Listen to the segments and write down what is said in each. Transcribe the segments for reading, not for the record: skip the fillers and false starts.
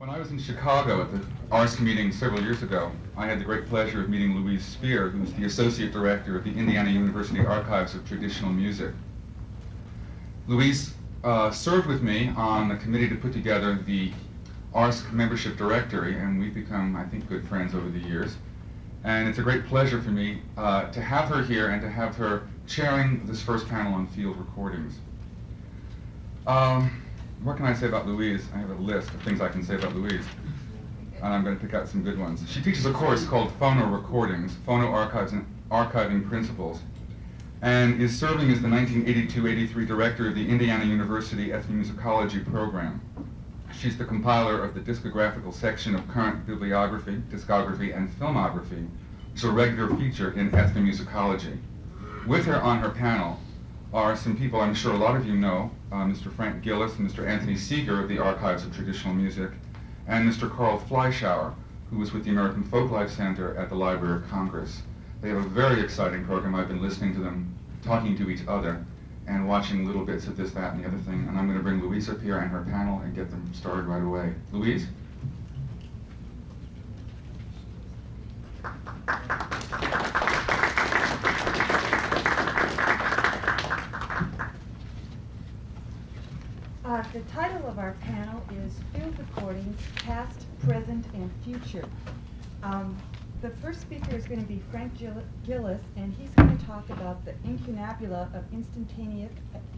When I was in Chicago at the ARSC meeting several years ago, I had the great pleasure of meeting Louise Spear, who's the Associate Director of the Indiana University Archives of Traditional Music. Louise served with me on the committee to put together the ARSC membership directory, and we've become, I think, good friends over the years. And it's a great pleasure for me to have her here and to have her chairing this first panel on field recordings. What can I say about Louise? I have a list of things I can say about Louise, and I'm going to pick out some good ones. She teaches a course called Phono Recordings, Phono Archives and Archiving Principles, and is serving as the 1982-83 director of the Indiana University Ethnomusicology program. She's the compiler of the discographical section of current bibliography, discography, and filmography, which is a regular feature in ethnomusicology. With her on her panel are some people I'm sure a lot of you know, Mr. Frank Gillis and Mr. Anthony Seeger of the Archives of Traditional Music, and Mr. Carl Fleischauer, who was with the American Folklife Center at the Library of Congress. They have a very exciting program. I've been listening to them, talking to each other, and watching little bits of this, that, and the other thing. And I'm going to bring Louise up here and her panel and get them started right away. Louise? The title of our panel is Field Recordings, Past, Present, and Future. The first speaker is going to be Frank Gillis, and he's going to talk about the incunabula of instantaneous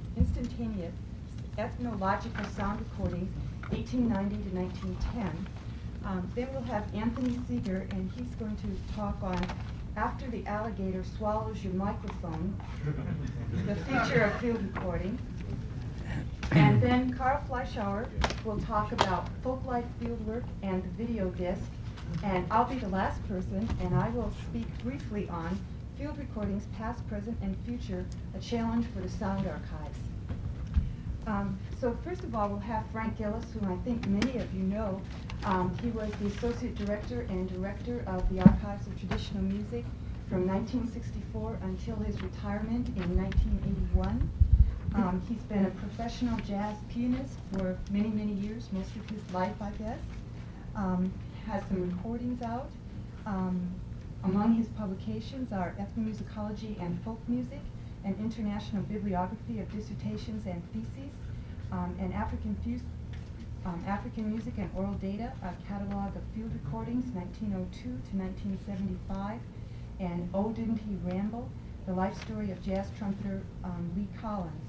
ethnological sound recordings, 1890 to 1910. Then we'll have Anthony Seeger, and he's going to talk on After the Alligator Swallows Your Microphone, the future of field recording. And then Carl Fleischauer will talk about folklife fieldwork and the video disc. And I'll be the last person, and I will speak briefly on field recordings, past, present, and future, a challenge for the sound archives. So first of all, we'll have Frank Gillis, whom I think many of you know. He was the Associate Director and Director of the Archives of Traditional Music from 1964 until his retirement in 1981. He's been a professional jazz pianist for many, many years, most of his life, I guess. Has some recordings out. Among his publications are Ethnomusicology and Folk Music, an international bibliography of dissertations and theses, and African Music and Oral Data, a catalog of field recordings, 1902 to 1975, and Oh Didn't He Ramble, the life story of jazz trumpeter Lee Collins.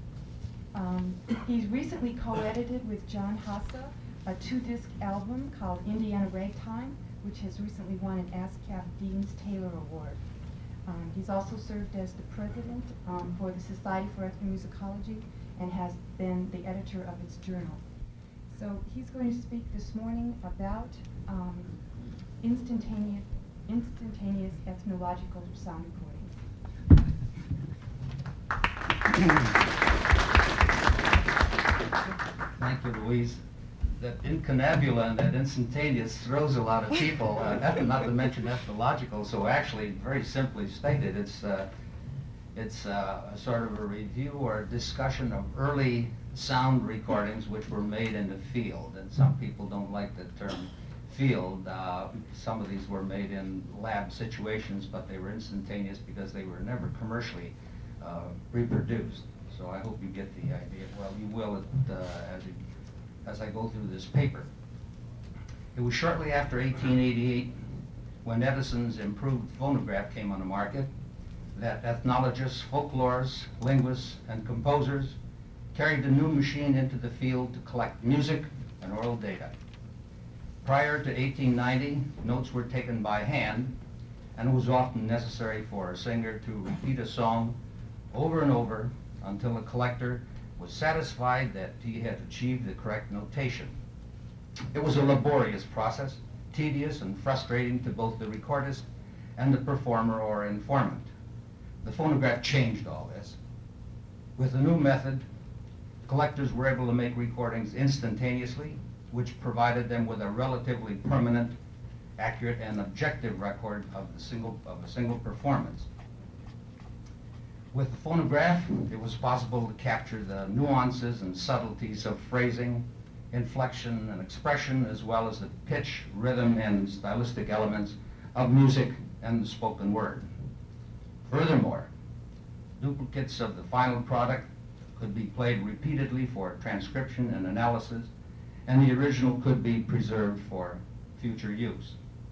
He's recently co-edited with John Hassa a 2-disc album called Indiana Ragtime, which has recently won an ASCAP Dean's Taylor Award. He's also served as the president for the Society for Ethnomusicology and has been the editor of its journal. So he's going to speak this morning about instantaneous ethnological sound recordings. Thank you, Louise. That incunabula and that instantaneous throws a lot of people, not to mention ethnological, so actually, very simply stated, it's a sort of a review or a discussion of early sound recordings which were made in the field, and some people don't like the term field. Some of these were made in lab situations, but they were instantaneous because they were never commercially reproduced. So I hope you get the idea. Well, you will as I go through this paper. It was shortly after 1888, when Edison's improved phonograph came on the market, that ethnologists, folklorists, linguists, and composers carried the new machine into the field to collect music and oral data. Prior to 1890, notes were taken by hand, and it was often necessary for a singer to repeat a song over and over until a collector was satisfied that he had achieved the correct notation. It was a laborious process, tedious and frustrating to both the recordist and the performer or informant. The phonograph changed all this. With the new method, collectors were able to make recordings instantaneously, which provided them with a relatively permanent, accurate, and objective record of a single performance. With the phonograph, it was possible to capture the nuances and subtleties of phrasing, inflection and expression, as well as the pitch, rhythm, and stylistic elements of music and the spoken word. Furthermore, duplicates of the final product could be played repeatedly for transcription and analysis, and the original could be preserved for future use.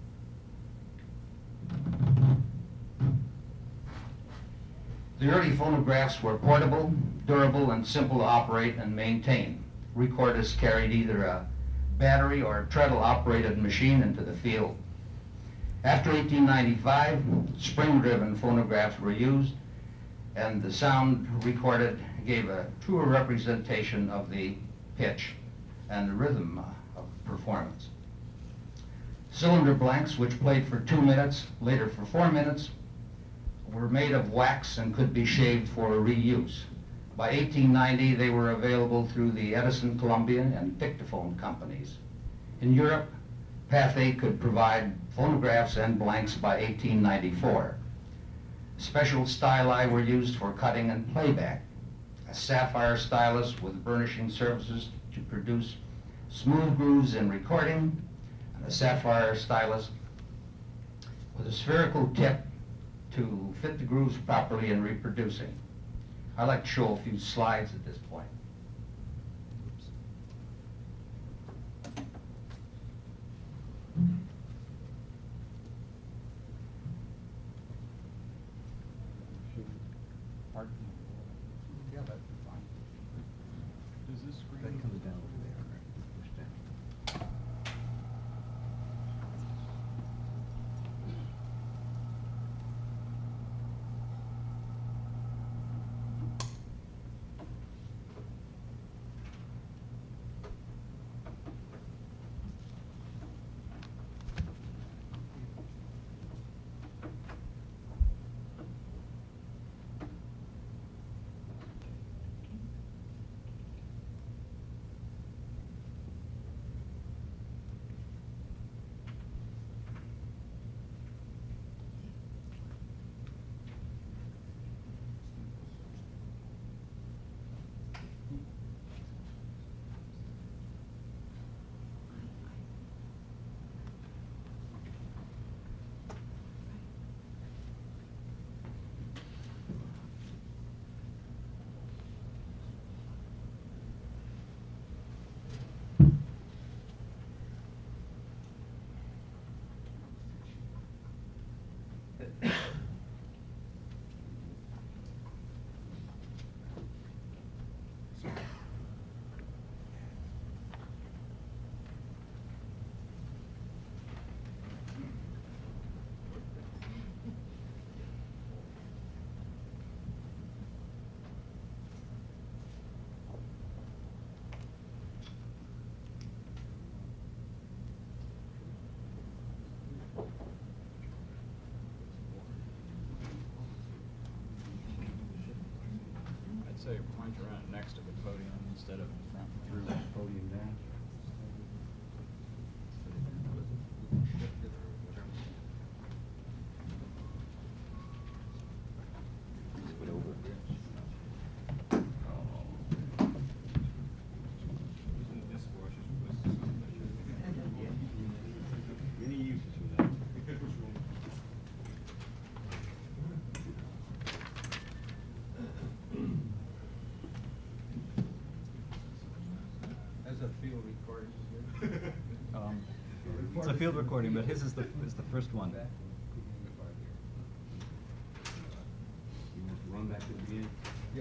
The early phonographs were portable, durable, and simple to operate and maintain. Recorders carried either a battery or treadle-operated machine into the field. After 1895, spring-driven phonographs were used, and the sound recorded gave a truer representation of the pitch and the rhythm of performance. Cylinder blanks, which played for 2 minutes, later for 4 minutes, were made of wax and could be shaved for reuse. By 1890, they were available through the Edison, Columbia, and Dictaphone companies. In Europe, Pathé could provide phonographs and blanks by 1894. Special styli were used for cutting and playback. A sapphire stylus with burnishing surfaces to produce smooth grooves in recording, and a sapphire stylus with a spherical tip to fit the grooves properly in reproducing. I'd like to show a few slides at this point. Yeah, that'd be fine. Does this screen? That comes down over there, right? Push down. I'd say point around next to the podium instead of in front. Through the podium down. As a field recording. It's a field recording, but his is the first one. You want to run back to the beginning? Yeah.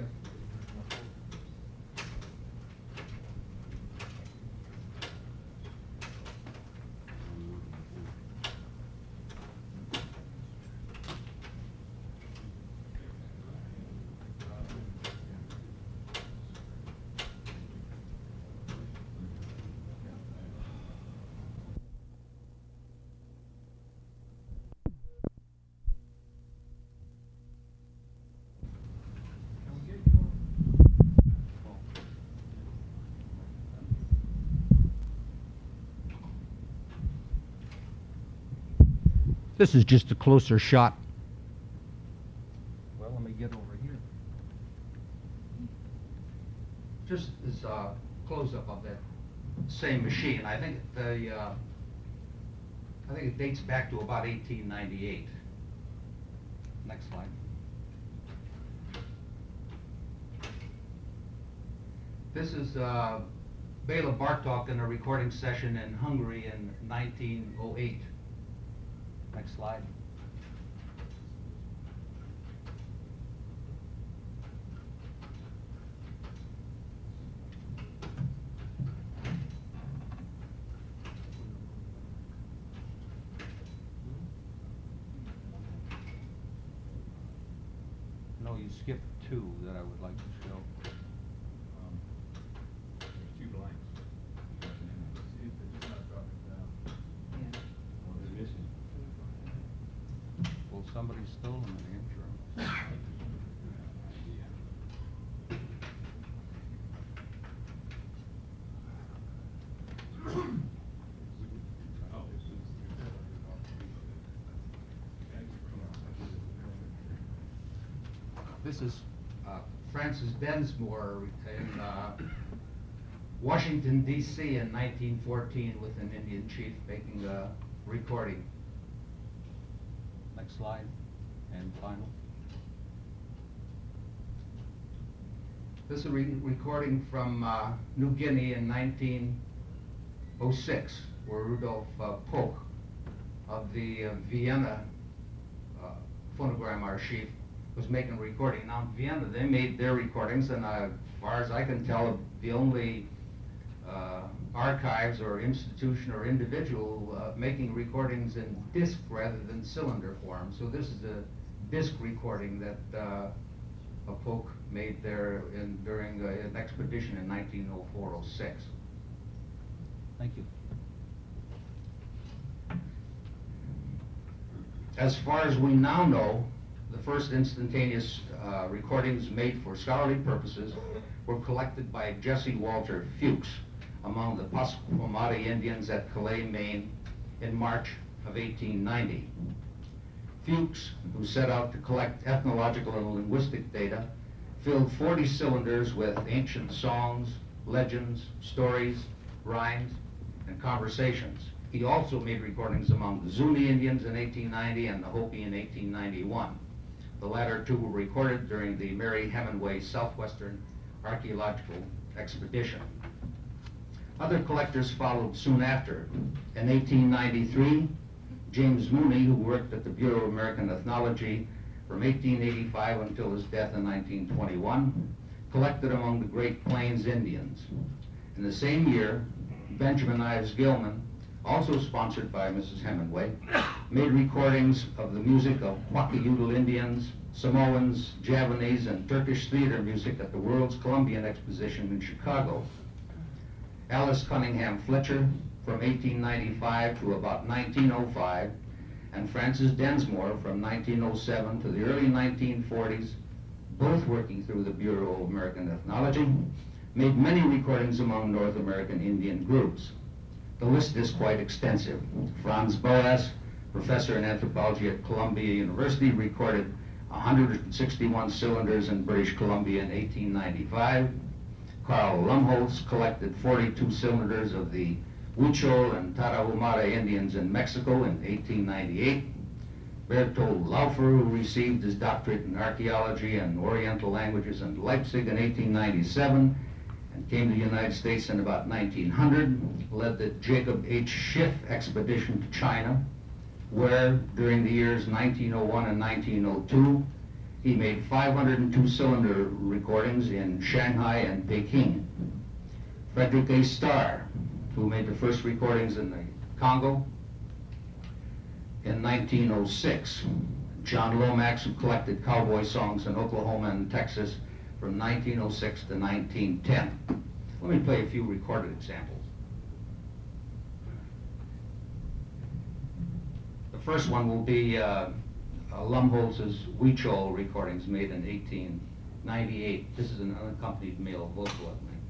This is just a closer shot. Well, let me get over here. Just as a close-up of that same machine. I think it dates back to about 1898. Next slide. This is Bela Bartok in a recording session in Hungary in 1908. Next slide. No, you skipped two that I would like to show. There's two blanks. See if they just not drop it down. Well, they're missing. Well, somebody stole them in the intro. This is Francis Densmore in Washington, D.C. in 1914 with an Indian chief making a recording. Next slide, and final. This is a recording from New Guinea in 1906, where Rudolf Polk of the Vienna Phonogram Archive was making a recording. Now in Vienna, they made their recordings, and as far as I can tell, the only archives or institution or individual making recordings in disc rather than cylinder form. So this is a disc recording that Polk made there during an expedition in 1904-06. Thank you. As far as we now know, the first instantaneous recordings made for scholarly purposes were collected by Jesse Walter Fuchs among the Pasquamati Indians at Calais, Maine in March of 1890. Fuchs, who set out to collect ethnological and linguistic data, filled 40 cylinders with ancient songs, legends, stories, rhymes, and conversations. He also made recordings among the Zuni Indians in 1890 and the Hopi in 1891. The latter two were recorded during the Mary Hemingway Southwestern Archaeological Expedition. Other collectors followed soon after. In 1893, James Mooney, who worked at the Bureau of American Ethnology from 1885 until his death in 1921, collected among the Great Plains Indians. In the same year, Benjamin Ives Gilman, also sponsored by Mrs. Hemingway, made recordings of the music of Huaquiudal Indians, Samoans, Javanese, and Turkish theater music at the World's Columbian Exposition in Chicago. Alice Cunningham Fletcher, from 1895 to about 1905, and Francis Densmore, from 1907 to the early 1940s, both working through the Bureau of American Ethnology, made many recordings among North American Indian groups. The list is quite extensive. Franz Boas, professor in anthropology at Columbia University, recorded 161 cylinders in British Columbia in 1895. Carl Lumholtz collected 42 cylinders of the Huichol and Tarahumara Indians in Mexico in 1898. Bertold Laufer, who received his doctorate in archaeology and Oriental languages in Leipzig in 1897, and came to the United States in about 1900, led the Jacob H. Schiff expedition to China, where during the years 1901 and 1902, he made 502 cylinder recordings in Shanghai and Peking. Frederick A. Starr, who made the first recordings in the Congo in 1906. John Lomax, who collected cowboy songs in Oklahoma and Texas from 1906 to 1910. Let me play a few recorded examples. The first one will be Lumholtz's Huichol recordings made in 1898. This is an unaccompanied male vocal of mine.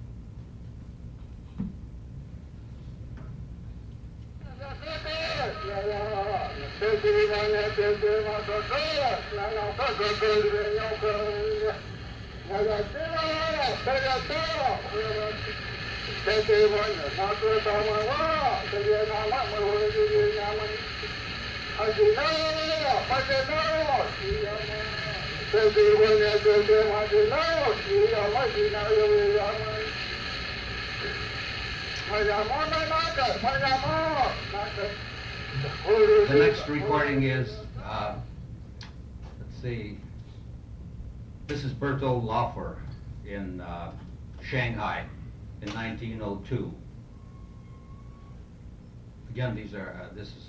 The next recording is, let's see, this is Berto Laufer in Shanghai in 1902. Again, these are, this is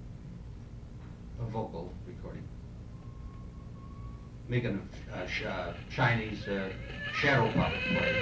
a vocal recording. Making a Chinese shadow puppet play.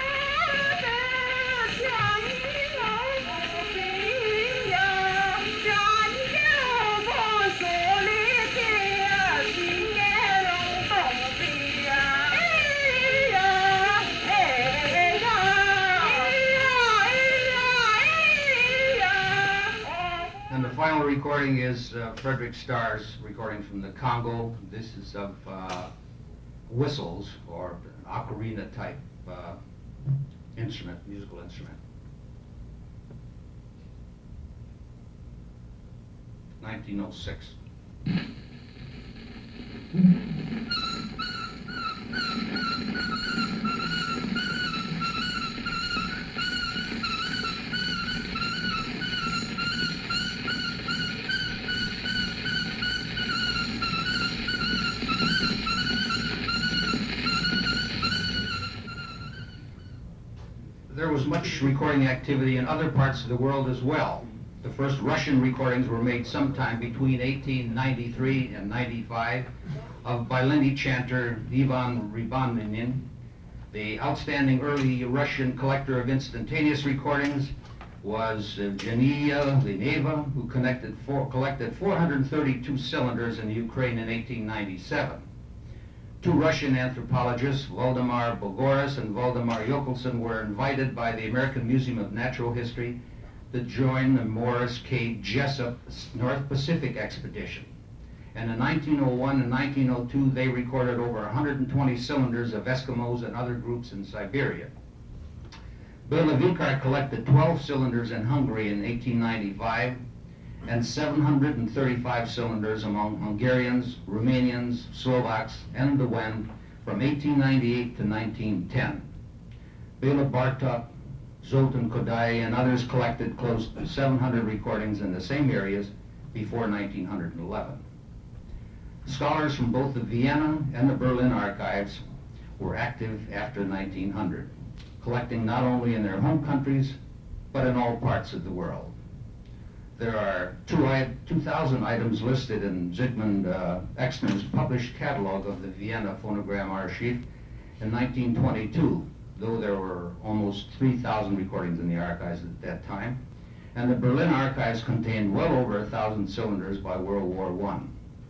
And the final recording is Frederick Starr's recording from the Congo. This is of whistles, or an ocarina type instrument, musical instrument. 1906. There was much recording activity in other parts of the world as well. The first Russian recordings were made sometime between 1893 and 95 of Baileni chanter Ivan Rybaninin. The outstanding early Russian collector of instantaneous recordings was Evgenia Lineva, who collected 432 cylinders in Ukraine in 1897. Two Russian anthropologists, Valdemar Bogoris and Valdemar Yokelson, were invited by the American Museum of Natural History to join the Morris K. Jessup North Pacific Expedition. And in 1901 and 1902, they recorded over 120 cylinders of Eskimos and other groups in Siberia. Bela Vikar collected 12 cylinders in Hungary in 1895, and 735 cylinders among Hungarians, Romanians, Slovaks, and the Wen from 1898 to 1910. Bela Bartok, Zoltan Kodaly, and others collected close to 700 recordings in the same areas before 1911. Scholars from both the Vienna and the Berlin archives were active after 1900, collecting not only in their home countries, but in all parts of the world. There are 2,000 items listed in Zygmunt Exner's published catalog of the Vienna Phonogram Archive in 1922, though there were almost 3,000 recordings in the archives at that time, and the Berlin archives contained well over 1,000 cylinders by World War I.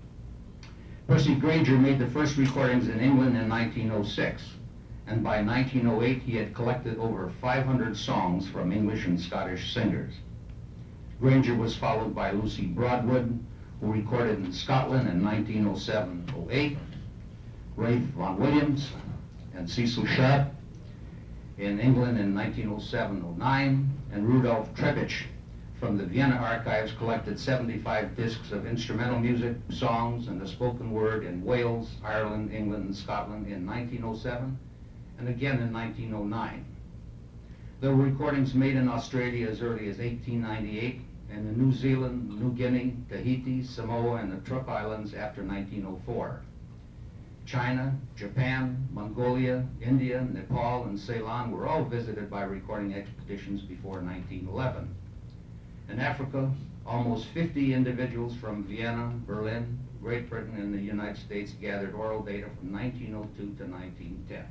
Percy Grainger made the first recordings in England in 1906, and by 1908 he had collected over 500 songs from English and Scottish singers. Grainger was followed by Lucy Broadwood, who recorded in Scotland in 1907-08, Rafe Vaughan Williams and Cecil Sharp in England in 1907-09, and Rudolf Trebitsch from the Vienna archives collected 75 discs of instrumental music, songs, and the spoken word in Wales, Ireland, England, and Scotland in 1907, and again in 1909. There were recordings made in Australia as early as 1898, and in New Zealand, New Guinea, Tahiti, Samoa, and the Truk Islands after 1904. China, Japan, Mongolia, India, Nepal, and Ceylon were all visited by recording expeditions before 1911. In Africa, almost 50 individuals from Vienna, Berlin, Great Britain, and the United States gathered oral data from 1902 to 1910.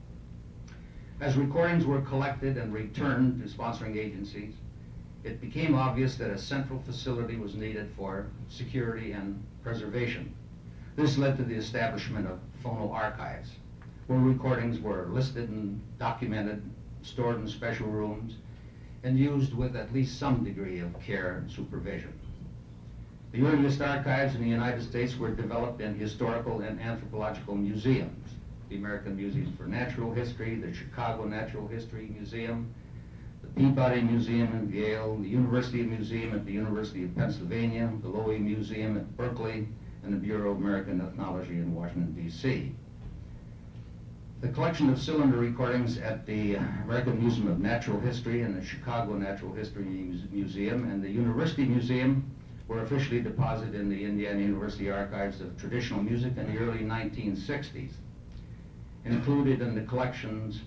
As recordings were collected and returned to sponsoring agencies, it became obvious that a central facility was needed for security and preservation. This led to the establishment of phono archives, where recordings were listed and documented, stored in special rooms, and used with at least some degree of care and supervision. The earliest archives in the United States were developed in historical and anthropological museums: the American Museum for Natural History, the Chicago Natural History Museum, Peabody Museum in Yale, the University Museum at the University of Pennsylvania, the Lowy Museum at Berkeley, and the Bureau of American Ethnology in Washington, D.C. The collection of cylinder recordings at the American Museum of Natural History and the Chicago Natural History Museum and the University Museum were officially deposited in the Indiana University Archives of Traditional Music in the early 1960s. Included in the collections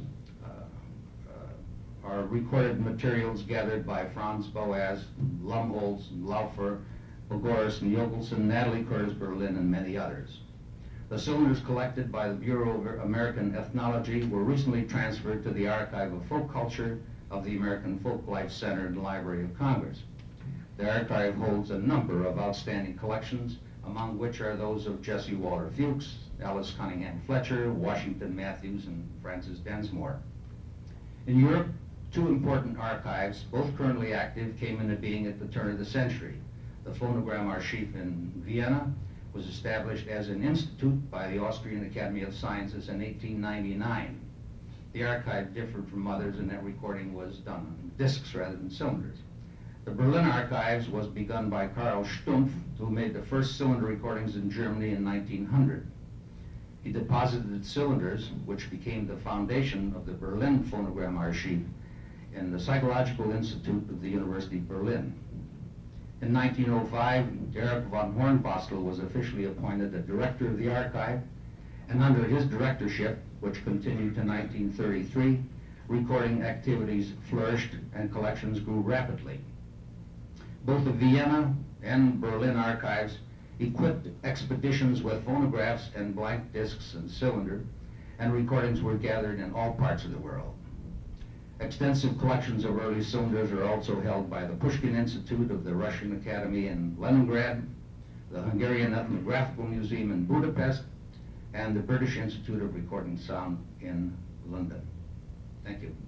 are recorded materials gathered by Franz Boas, Lumholtz, Laufer, Bogoris, Njogelsen, Natalie Curtis Berlin, and many others. The cylinders collected by the Bureau of American Ethnology were recently transferred to the Archive of Folk Culture of the American Folklife Center and Library of Congress. The archive holds a number of outstanding collections, among which are those of Jesse Walter Fuchs, Alice Cunningham Fletcher, Washington Matthews, and Francis Densmore. In Europe, two important archives, both currently active, came into being at the turn of the century. The Phonogram Archive in Vienna was established as an institute by the Austrian Academy of Sciences in 1899. The archive differed from others in that recording was done on discs rather than cylinders. The Berlin Archives was begun by Karl Stumpf, who made the first cylinder recordings in Germany in 1900. He deposited cylinders, which became the foundation of the Berlin Phonogram Archive, in the Psychological Institute of the University of Berlin. In 1905, Erich von Hornbostel was officially appointed the director of the archive, and under his directorship, which continued to 1933, recording activities flourished and collections grew rapidly. Both the Vienna and Berlin archives equipped expeditions with phonographs and blank discs and cylinder, and recordings were gathered in all parts of the world. Extensive collections of early cylinders are also held by the Pushkin Institute of the Russian Academy in Leningrad, the Hungarian Ethnographical Museum in Budapest, and the British Institute of Recording Sound in London. Thank you.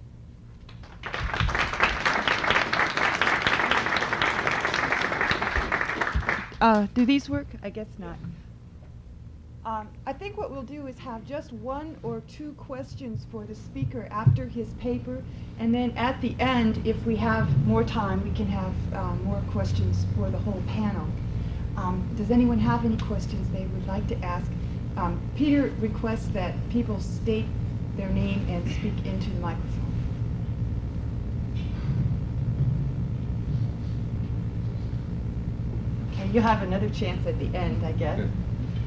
Do these work? I guess not. I think what we'll do is have just one or two questions for the speaker after his paper, and then at the end, if we have more time, we can have more questions for the whole panel. Does anyone have any questions they would like to ask? Peter requests that people state their name and speak into the microphone. Okay, you'll have another chance at the end, I guess. Good.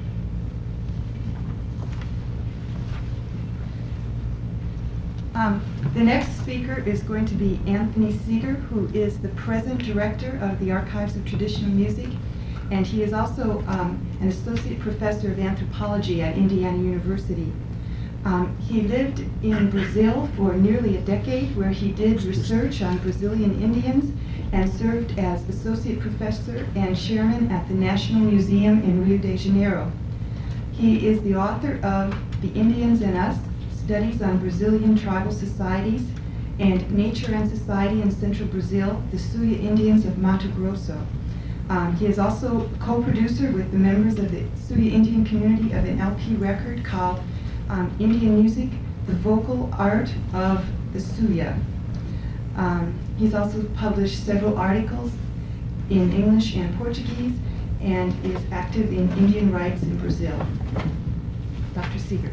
The next speaker is going to be Anthony Seeger, who is the present director of the Archives of Traditional Music, and he is also an associate professor of anthropology at Indiana University. He lived in Brazil for nearly a decade, where he did research on Brazilian Indians and served as associate professor and chairman at the National Museum in Rio de Janeiro. He is the author of The Indians and Us, Studies on Brazilian Tribal Societies, and Nature and Society in Central Brazil, the Suya Indians of Mato Grosso. He is also co-producer with the members of the Suya Indian community of an LP record called Indian Music, the Vocal Art of the Suya. He's also published several articles in English and Portuguese and is active in Indian rights in Brazil. Dr. Seeger.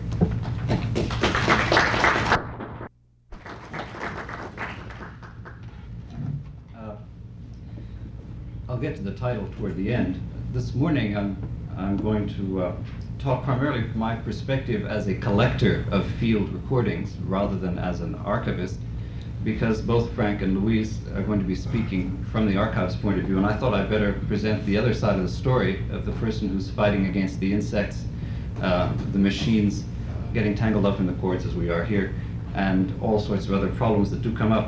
I'll get to the title toward the end. This morning I'm going to talk primarily from my perspective as a collector of field recordings rather than as an archivist, because both Frank and Louise are going to be speaking from the archives point of view, and I thought I'd better present the other side of the story of the person who's fighting against the insects, the machines getting tangled up in the cords as we are here, and all sorts of other problems that do come up.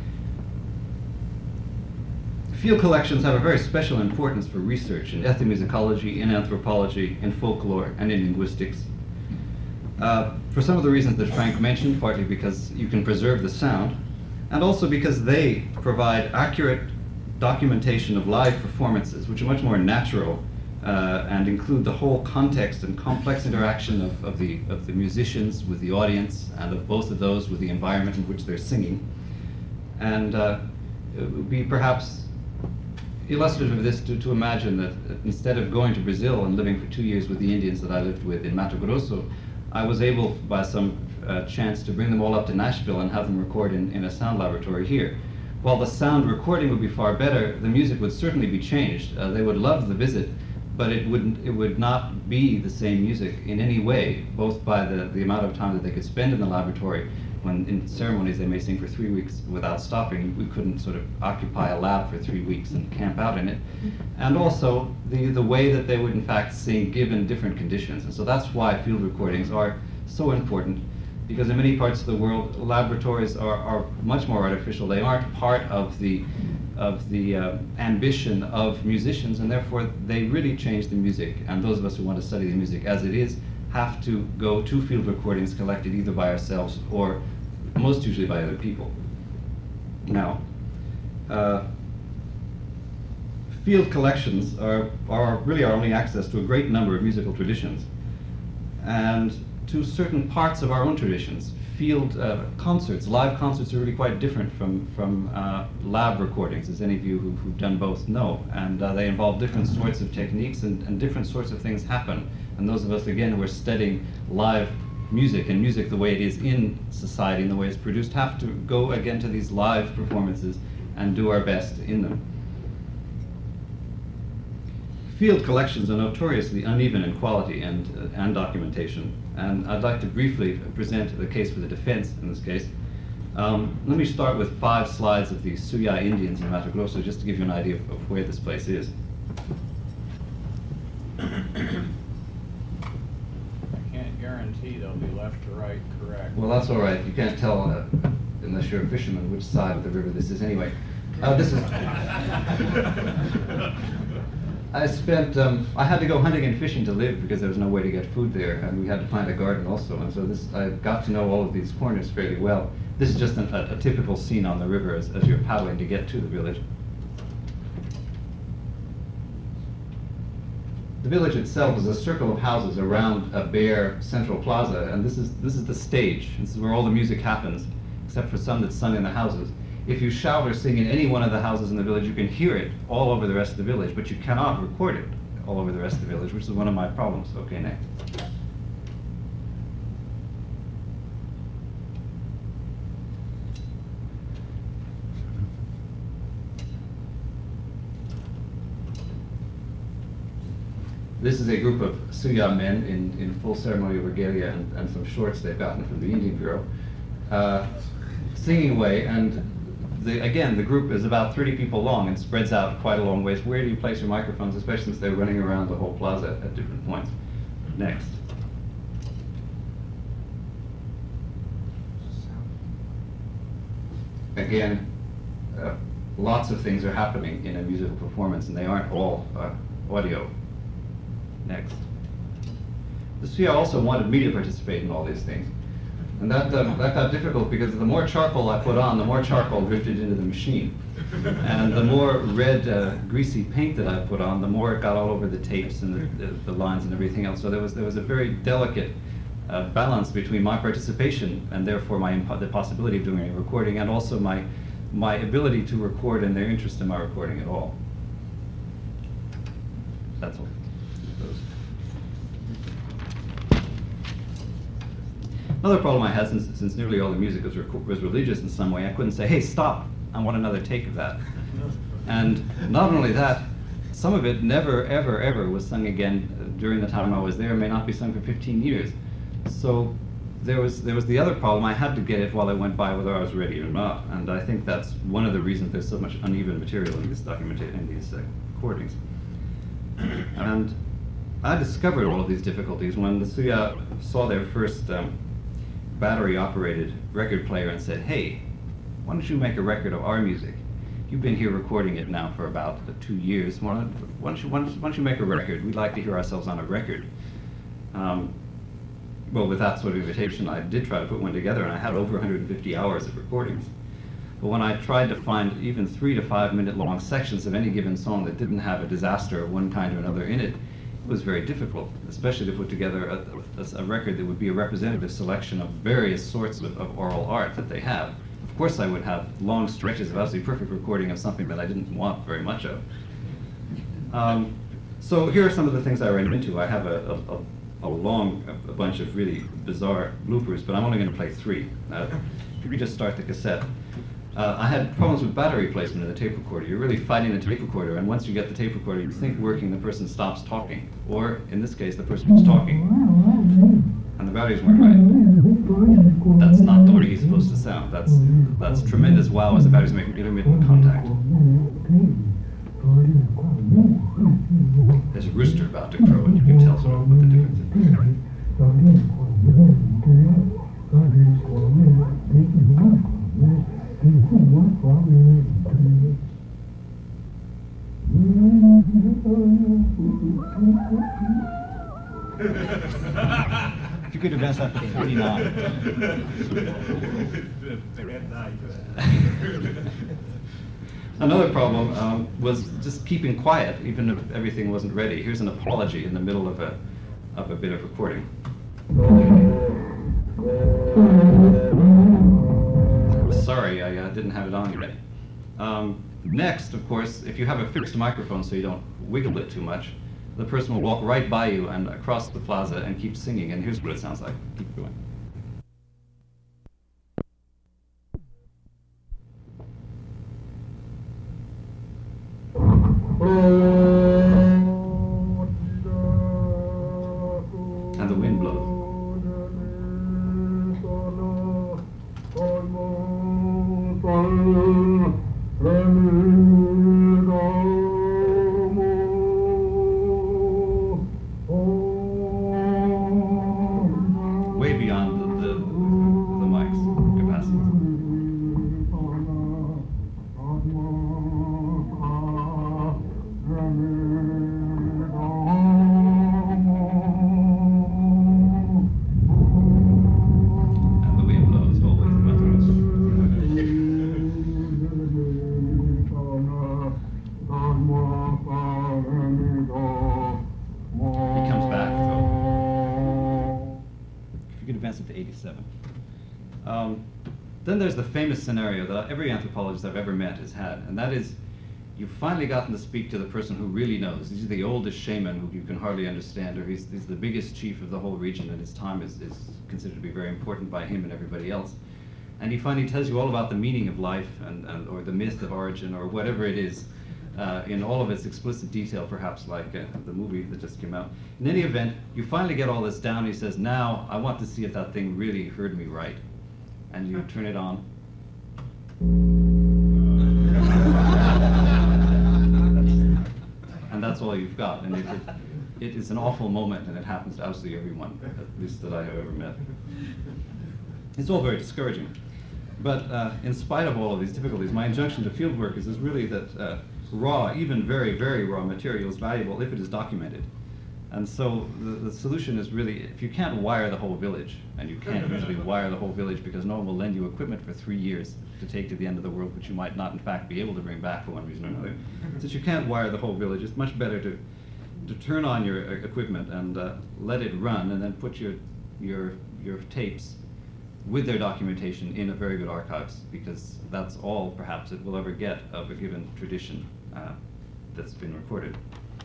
Field collections have a very special importance for research in ethnomusicology, in anthropology, in folklore, and in linguistics. For some of the reasons that Frank mentioned, partly because you can preserve the sound, and also because they provide accurate documentation of live performances, which are much more natural and include the whole context and complex interaction of the musicians with the audience, and of both of those with the environment in which they're singing. And it would be perhaps illustrative of this to imagine that instead of going to Brazil and living for 2 years with the Indians that I lived with in Mato Grosso, I was able, by some chance, to bring them all up to Nashville and have them record in a sound laboratory here. While the sound recording would be far better, the music would certainly be changed. They would love the visit, but it would not be the same music in any way, both by the amount of time that they could spend in the laboratory. When in ceremonies they may sing for 3 weeks without stopping, we couldn't sort of occupy a lab for 3 weeks and camp out in it. And also the way that they would in fact sing given different conditions. And so that's why field recordings are so important, because in many parts of the world, laboratories are much more artificial. They aren't part of the ambition of musicians, and therefore they really change the music. And those of us who want to study the music as it is have to go to field recordings collected either by ourselves or most usually by other people. Now, field collections are really our only access to a great number of musical traditions and to certain parts of our own traditions. Field concerts, live concerts, are really quite different from lab recordings, as any of you who've done both know. And they involve different sorts of techniques, and different sorts of things happen. And those of us, again, who are studying live music and music the way it is in society and the way it's produced, have to go again to these live performances and do our best in them. Field collections are notoriously uneven in quality and documentation, and I'd like to briefly present the case for the defense in this case. Let me start with 5 slides of the Suya Indians in Mato Grosso, just to give you an idea of where this place is. Guarantee they'll be left to right correct. Well, that's all right. You can't tell unless you're a fisherman which side of the river this is anyway. This is. I had to go hunting and fishing to live because there was no way to get food there, and we had to plant a garden also. And so I got to know all of these corners fairly well. This is just a typical scene on the river as you're paddling to get to the village. The village itself is a circle of houses around a bare central plaza, and this is the stage. This is where all the music happens, except for some that's sung in the houses. If you shout or sing in any one of the houses in the village, you can hear it all over the rest of the village, but you cannot record it all over the rest of the village, which is one of my problems. Okay, next. This is a group of Suya men in full ceremonial regalia and some shorts they've gotten from the Indian Bureau, singing away. And again, the group is about 30 people long and spreads out quite a long ways. Where do you place your microphones, especially since they're running around the whole plaza at different points? Next. Again, lots of things are happening in a musical performance, and they aren't all audio. Next. The Suya also wanted me to participate in all these things. And that got difficult because the more charcoal I put on, the more charcoal drifted into the machine. And the more red, greasy paint that I put on, the more it got all over the tapes and the lines and everything else. So there was a very delicate balance between my participation and therefore the possibility of doing a recording, and also my ability to record and their interest in my recording at all. That's all. Another problem I had, since nearly all the music was religious in some way, I couldn't say, hey, stop, I want another take of that. And not only that, some of it never, ever, ever was sung again during the time I was there. It may not be sung for 15 years. So there was the other problem. I had to get it while I went by, whether I was ready or not. And I think that's one of the reasons there's so much uneven material in this documentation, in these recordings. And I discovered all of these difficulties when the Suya saw their first battery-operated record player and said, hey, why don't you make a record of our music? You've been here recording it now for about 2 years. Why don't you make a record? We'd like to hear ourselves on a record. Well, with that sort of invitation, I did try to put one together, and I had over 150 hours of recordings. But when I tried to find even 3 to 5 minute long sections of any given song that didn't have a disaster of one kind or another in it, it was very difficult, especially to put together a record that would be a representative selection of various sorts of oral art that they have. Of Of course I would have long stretches of absolutely perfect recording of something that I didn't want very much of. So here are some of the things I ran into. I have a bunch of really bizarre bloopers, but I'm only going to play 3. If we just start the cassette. I had problems with battery placement in the tape recorder. You're really fighting the tape recorder, and once you get the tape recorder, you think working, the person stops talking. Or, in this case, the person was talking, and the batteries weren't right. That's not the way he's supposed to sound. That's tremendous wow as the batteries make intermittent contact. There's a rooster about to crow, and you can tell sort of what the difference is. If you could advance that to 49. Another problem was just keeping quiet, even if everything wasn't ready. Here's an apology in the middle of a bit of recording. Sorry, I didn't have it on ready. Next, of course, if you have a fixed microphone so you don't wiggle it too much, the person will walk right by you and across the plaza and keep singing, and here's what it sounds like. Keep going. And the wind blows. Way beyond the mic's capacity. And the wind blows always about He comes back, though. If you could advance it to 87. Then there's the famous scenario that every anthropologist I've ever met has had, and that is you've finally gotten to speak to the person who really knows. He's the oldest shaman who you can hardly understand, or he's the biggest chief of the whole region, and his time is considered to be very important by him and everybody else. And he finally tells you all about the meaning of life, or the myth of origin, or whatever it is, in all of its explicit detail, perhaps like the movie that just came out. In any event, you finally get all this down. He says, now I want to see if that thing really heard me right. And you turn it on. And that's all you've got. And it is an awful moment, and it happens to absolutely everyone, at least that I have ever met. It's all very discouraging. But in spite of all of these difficulties, my injunction to field workers is really that raw, even very, very raw material is valuable if it is documented. And so the solution is really, if you can't wire the whole village, and you can't usually wire the whole village because no one will lend you equipment for 3 years to take to the end of the world, which you might not in fact be able to bring back for one reason or another. Since you can't wire the whole village, it's much better to turn on your equipment and let it run, and then put your tapes with their documentation in a very good archives, because that's all perhaps it will ever get of a given tradition that's been recorded.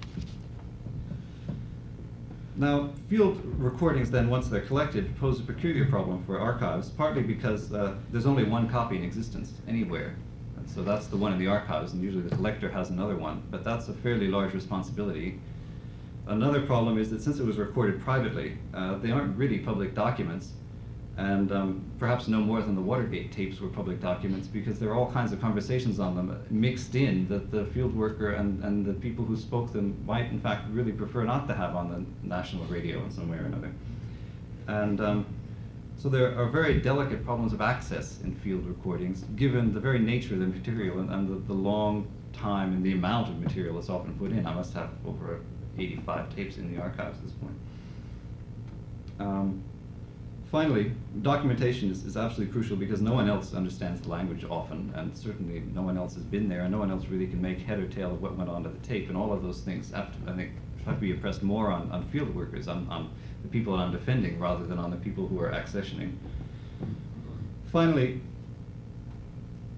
Now, field recordings then, once they're collected, pose a peculiar problem for archives, partly because there's only one copy in existence anywhere. And so that's the one in the archives, and usually the collector has another one, but that's a fairly large responsibility. Another problem is that since it was recorded privately, they aren't really public documents, and perhaps no more than the Watergate tapes were public documents, because there are all kinds of conversations on them mixed in that the field worker and the people who spoke them might in fact really prefer not to have on the national radio in some way or another. And so there are very delicate problems of access in field recordings, given the very nature of the material and the long time and the amount of material that's often put in. I must have over 85 tapes in the archives at this point. Finally, documentation is absolutely crucial, because no one else understands the language often, and certainly no one else has been there, and no one else really can make head or tail of what went on to the tape, and all of those things have to, I think, have to be impressed more on field workers, on the people that I'm defending, rather than on the people who are accessioning. Finally,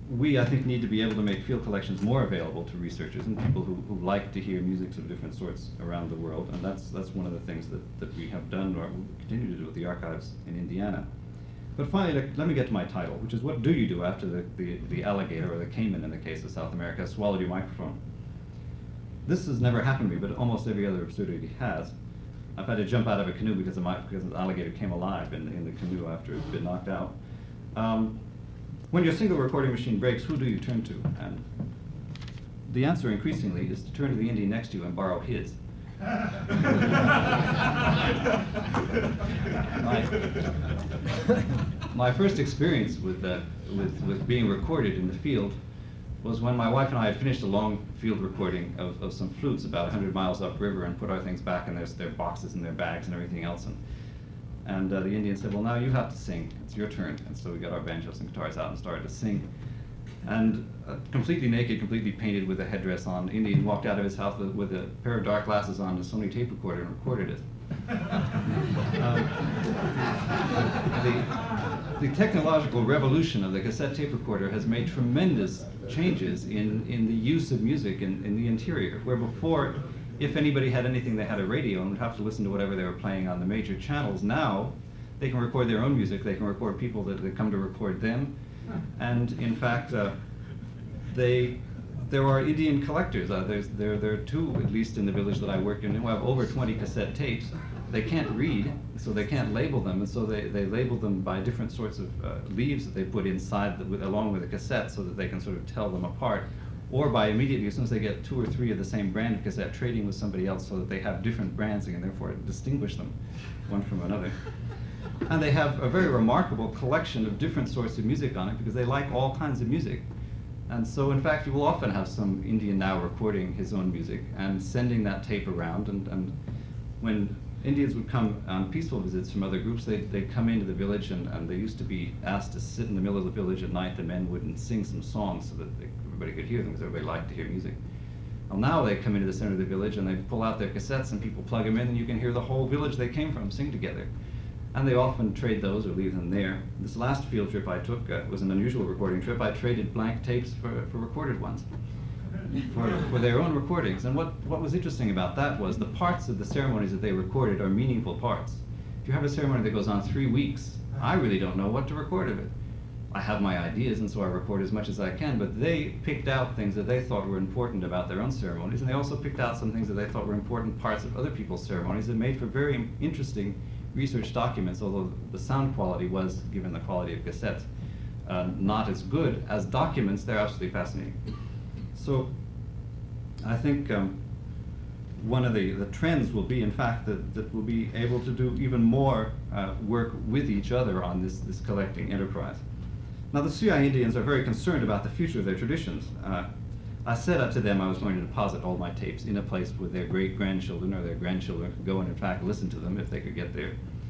we, I think, need to be able to make field collections more available to researchers and people who like to hear music of different sorts around the world, and that's one of the things that we have done or will continue to do with the archives in Indiana. But finally, let me get to my title, which is what do you do after the alligator, or the caiman in the case of South America, swallowed your microphone? This has never happened to me, but almost every other absurdity has. I've had to jump out of a canoe because the alligator came alive in the canoe after it's been knocked out. When your single recording machine breaks, who do you turn to? And the answer increasingly is to turn to the Indian next to you and borrow his. My first experience with being recorded in the field was when my wife and I had finished a long field recording of some flutes about 100 miles upriver and put our things back in their boxes and their bags and everything else. And the Indian said, well, now you have to sing. It's your turn. And so we got our banjos and guitars out and started to sing. And completely naked, completely painted with a headdress on, Indian walked out of his house with a pair of dark glasses on, a Sony tape recorder, and recorded it. The technological revolution of the cassette tape recorder has made tremendous changes in the use of music in the interior, where before, if anybody had anything, they had a radio and would have to listen to whatever they were playing on the major channels. Now, they can record their own music, they can record people that come to record them, and in fact, there are Indian collectors. There are two, at least in the village that I work in, who have over 20 cassette tapes. They can't read, so they can't label them, and so they label them by different sorts of leaves that they put inside along with the cassette so that they can sort of tell them apart, or by immediately, as soon as they get 2 or 3 of the same brand of cassette, trading with somebody else so that they have different branding and therefore distinguish them one from another. And they have a very remarkable collection of different sorts of music on it because they like all kinds of music. And so, in fact, you will often have some Indian now recording his own music and sending that tape around. And when Indians would come on peaceful visits from other groups, they'd come into the village, and they used to be asked to sit in the middle of the village at night. The men would sing some songs so that everybody could hear them, because everybody liked to hear music. Well, now they come into the center of the village and they pull out their cassettes and people plug them in, and you can hear the whole village they came from sing together. And they often trade those or leave them there. This last field trip I took was an unusual recording trip. I traded blank tapes for recorded ones for their own recordings. And what was interesting about that was the parts of the ceremonies that they recorded are meaningful parts. If you have a ceremony that goes on 3 weeks, I really don't know what to record of it. I have my ideas, and so I record as much as I can, but they picked out things that they thought were important about their own ceremonies, and they also picked out some things that they thought were important parts of other people's ceremonies that made for very interesting research documents, although the sound quality was, given the quality of cassettes, not as good as documents. They're absolutely fascinating. So I think one of the trends will be, in fact, that we'll be able to do even more work with each other on this collecting enterprise. Now, the Suya Indians are very concerned about the future of their traditions. I said up to them I was going to deposit all my tapes in a place where their great-grandchildren or their grandchildren could go and, in fact, listen to them if they could get there.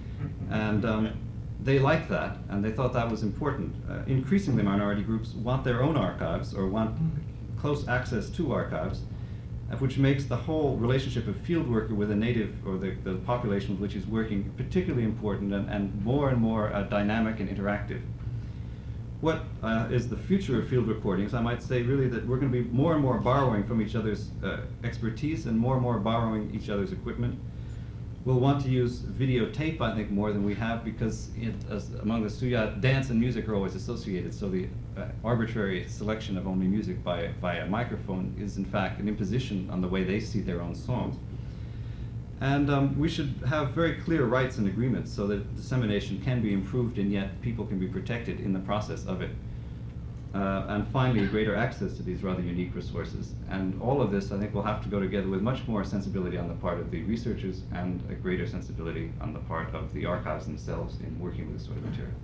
And they liked that, and they thought that was important. Increasingly, minority groups want their own archives or want close access to archives, which makes the whole relationship of field worker with a native or the population with which he's working particularly important and more dynamic and interactive. What is the future of field recordings? I might say really that we're going to be more and more borrowing from each other's expertise and more borrowing each other's equipment. We'll want to use videotape, I think, more than we have, because among the Suya, dance and music are always associated, so the arbitrary selection of only music by a microphone is in fact an imposition on the way they see their own songs. And we should have very clear rights and agreements so that dissemination can be improved and yet people can be protected in the process of it. And finally, greater access to these rather unique resources. And all of this, I think, will have to go together with much more sensibility on the part of the researchers and a greater sensibility on the part of the archives themselves in working with this sort of material.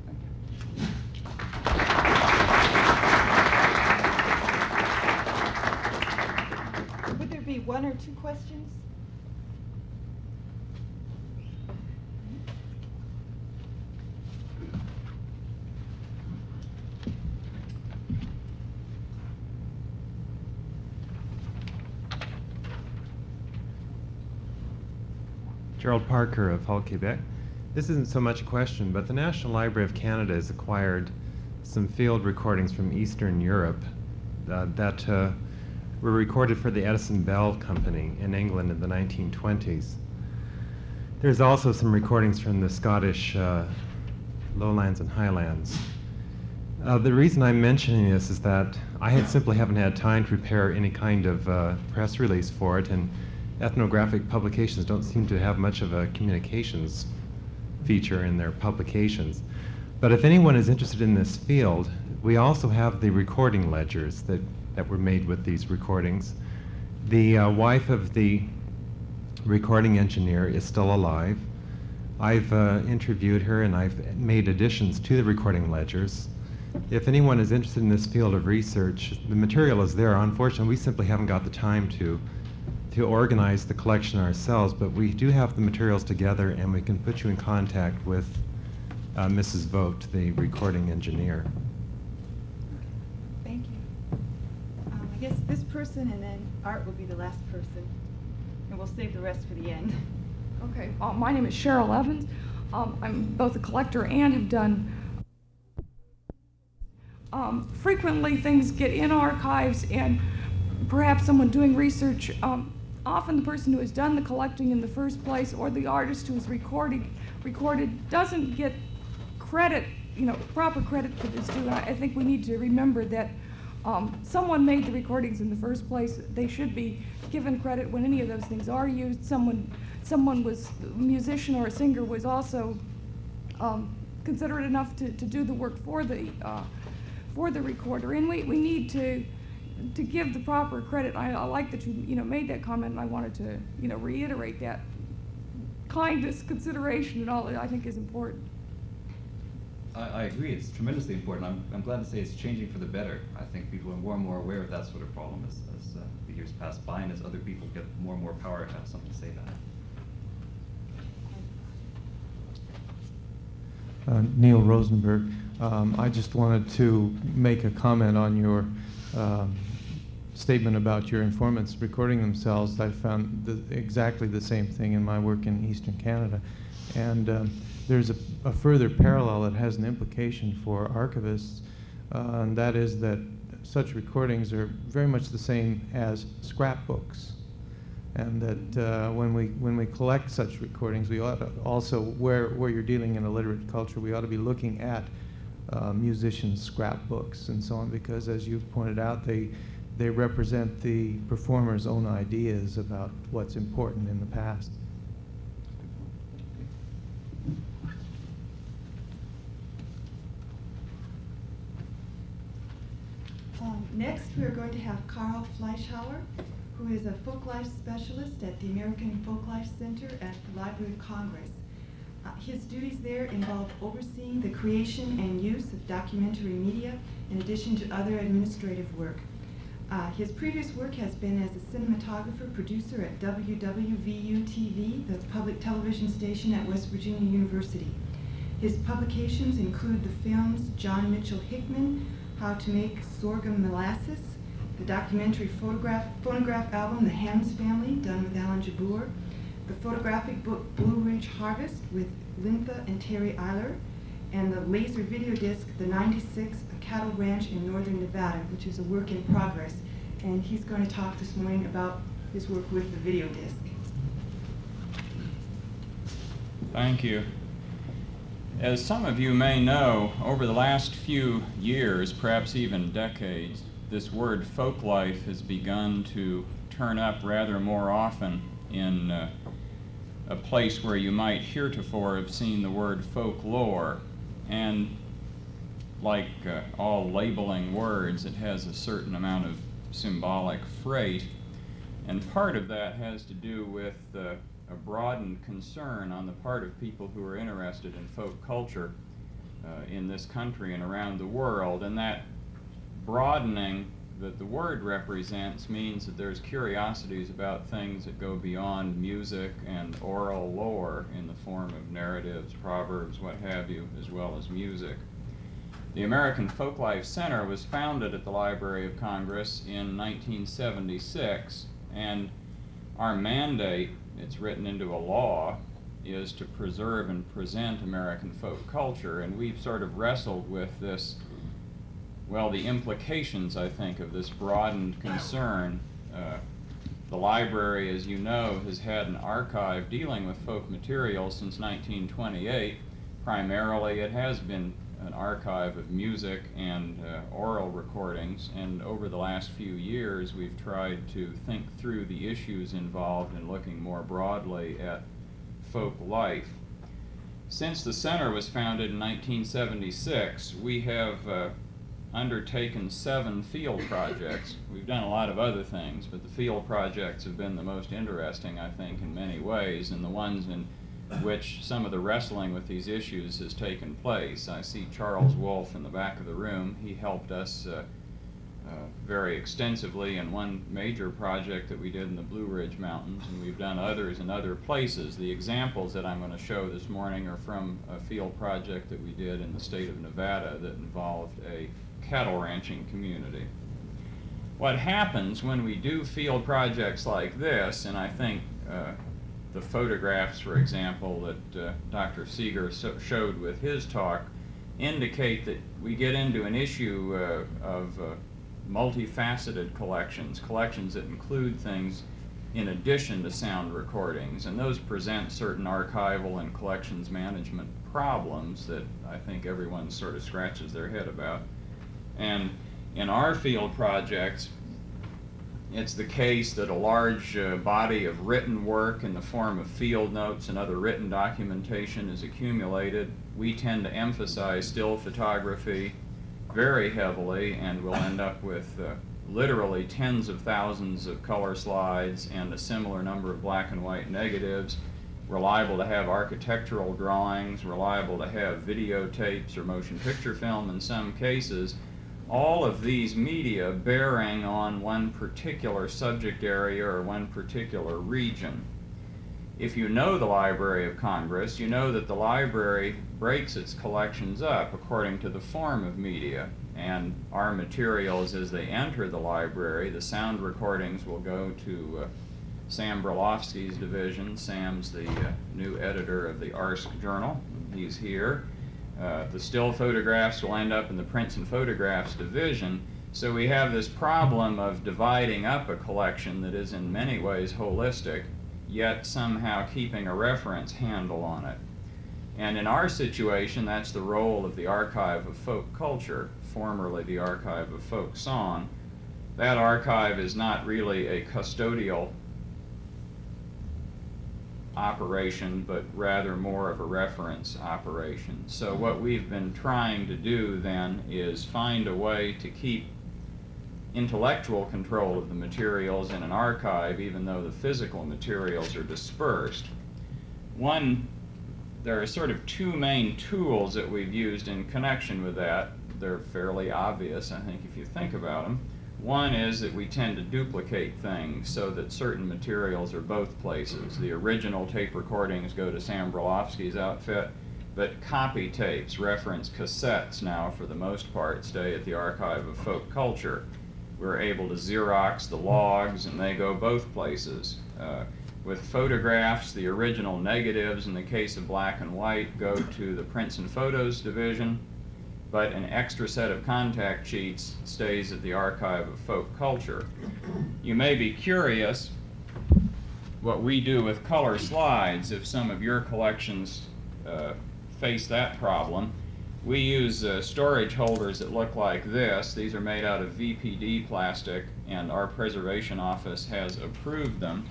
Thank you. Would there be 1 or 2 questions? Gerald Parker of Hull, Quebec. This isn't so much a question, but the National Library of Canada has acquired some field recordings from Eastern Europe that were recorded for the Edison Bell Company in England in the 1920s. There's also some recordings from the Scottish lowlands and highlands. The reason I'm mentioning this is that I simply haven't had time to prepare any kind of press release for it, and ethnographic publications don't seem to have much of a communications feature in their publications. But if anyone is interested in this field, we also have the recording ledgers that were made with these recordings. The wife of the recording engineer is still alive. I've interviewed her and I've made additions to the recording ledgers. If anyone is interested in this field of research, the material is there. Unfortunately, we simply haven't got the time to organize the collection ourselves, but we do have the materials together, and we can put you in contact with Mrs. Vogt, the recording engineer. Thank you. I guess this person and then Art will be the last person, and we'll save the rest for the end. Okay, my name is Cheryl Evans. I'm both a collector and have done frequently things get in archives, and perhaps someone doing research, often the person who has done the collecting in the first place or the artist who is recorded doesn't get credit, proper credit for this due. And I think we need to remember that someone made the recordings in the first place. They should be given credit when any of those things are used. Someone was a musician or a singer was also considerate enough to do the work for the recorder, and we need to give the proper credit. I like that you made that comment, and I wanted to reiterate that kindness, consideration, and all that I think is important. I agree. It's tremendously important. I'm glad to say it's changing for the better. I think people are more and more aware of that sort of problem as the years pass by, and as other people get more and more power to have something to say about it. Neil Rosenberg. I just wanted to make a comment on your statement about your informants recording themselves. I found exactly the same thing in my work in Eastern Canada. And there's a further parallel that has an implication for archivists, and that is that such recordings are very much the same as scrapbooks. And that when we collect such recordings, we ought to also, where you're dealing in a literate culture, we ought to be looking at musicians' scrapbooks and so on, because as you've pointed out, they represent the performer's own ideas about what's important in the past. Next, we are going to have Karl Fleischhauer, who is a folklife specialist at the American Folklife Center at the Library of Congress. His duties there involve overseeing the creation and use of documentary media in addition to other administrative work. His previous work has been as a cinematographer producer at WWVU-TV, the public television station at West Virginia University. His publications include the films John Mitchell Hickman, How to Make Sorghum Molasses, the documentary phonograph album The Hams Family, done with Alan Jabbour, the photographic book Blue Ridge Harvest with Lintha and Terry Eiler, and the laser video disc The 96, A Cattle Ranch in Northern Nevada, which is a work in progress. And he's going to talk this morning about his work with the video disc. Thank you. As some of you may know, over the last few years, perhaps even decades, this word folklife has begun to turn up rather more often in a place where you might heretofore have seen the word folklore. And like all labeling words, it has a certain amount of symbolic freight. And part of that has to do with a broadened concern on the part of people who are interested in folk culture in this country and around the world. And that broadening that the word represents means that there's curiosities about things that go beyond music and oral lore in the form of narratives, proverbs, what have you, as well as music. The American Folklife Center was founded at the Library of Congress in 1976, and our mandate, it's written into a law, is to preserve and present American folk culture, and we've sort of wrestled with this well, the implications, I think, of this broadened concern. The library, as you know, has had an archive dealing with folk material since 1928. Primarily, it has been an archive of music and oral recordings, and over the last few years we've tried to think through the issues involved in looking more broadly at folk life. Since the center was founded in 1976, we have undertaken 7 field projects. We've done a lot of other things, but the field projects have been the most interesting, I think, in many ways, and the ones in which some of the wrestling with these issues has taken place. I see Charles Wolfe in the back of the room. He helped us very extensively in one major project that we did in the Blue Ridge Mountains, and we've done others in other places. The examples that I'm going to show this morning are from a field project that we did in the state of Nevada that involved a cattle ranching community. What happens when we do field projects like this, and I think the photographs, for example, that Dr. Seeger showed with his talk indicate that we get into an issue of multifaceted collections that include things in addition to sound recordings, and those present certain archival and collections management problems that I think everyone sort of scratches their head about. And in our field projects, it's the case that a large body of written work in the form of field notes and other written documentation is accumulated. We tend to emphasize still photography very heavily, and we'll end up with literally tens of thousands of color slides and a similar number of black and white negatives. We're liable to have architectural drawings, we're liable to have videotapes or motion picture film in some cases. All of these media bearing on one particular subject area or one particular region. If you know the Library of Congress, you know that the library breaks its collections up according to the form of media, and our materials as they enter the library, the sound recordings will go to Sam Brolofsky's division. Sam's the new editor of the ARSC Journal. He's here. The still photographs will end up in the Prints and Photographs division. So we have this problem of dividing up a collection that is in many ways holistic, yet somehow keeping a reference handle on it. And in our situation, that's the role of the Archive of Folk Culture, formerly the Archive of Folk Song. That archive is not really a custodial operation, but rather more of a reference operation. So what we've been trying to do then is find a way to keep intellectual control of the materials in an archive, even though the physical materials are dispersed. There are sort of 2 main tools that we've used in connection with that. They're fairly obvious, I think, if you think about them. One is that we tend to duplicate things so that certain materials are both places. The original tape recordings go to Sam Brolofsky's outfit, but copy tapes, reference cassettes now for the most part, stay at the Archive of Folk Culture. We're able to Xerox the logs, and they go both places. With photographs, the original negatives, in the case of black and white, go to the Prints and Photos division, but an extra set of contact sheets stays at the Archive of Folk Culture. You may be curious what we do with color slides if some of your collections face that problem. We use storage holders that look like this. These are made out of VPD plastic, and our preservation office has approved them.